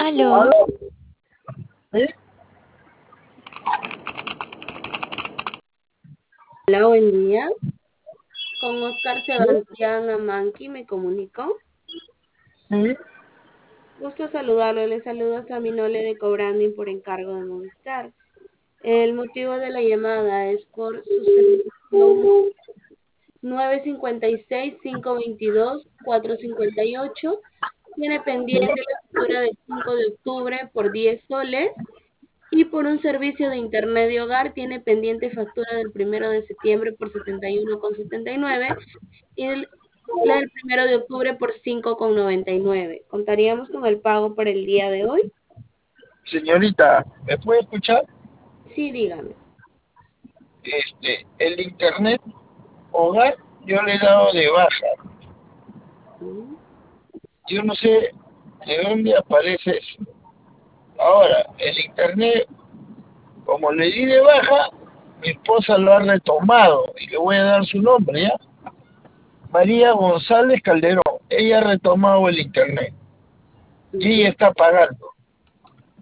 Aló, ¿Aló? ¿Sí? Hola, buen día. Con Oscar ¿Sí? Sebastián Amanqui me comunico. ¿Sí? Gusto saludarlo. Le saluda Saminole de Cobranding por encargo de Movistar. El motivo de la llamada es por su servicio 956-522-458. Tiene pendiente la factura del 5 de octubre por 10 soles. Y por un servicio de internet de hogar tiene pendiente factura del 1 de septiembre por 71,79 y la del 1 de octubre por 5,99. ¿Contaríamos con el pago para el día de hoy? Señorita, ¿me puede escuchar? Sí, dígame. El internet hogar yo le he dado de baja. Mm. Yo no sé de dónde aparece eso. Ahora, el internet, como le di de baja, mi esposa lo ha retomado y le voy a dar su nombre, ¿ya? María González Calderón. Ella ha retomado el internet y ella Ujú. está pagando.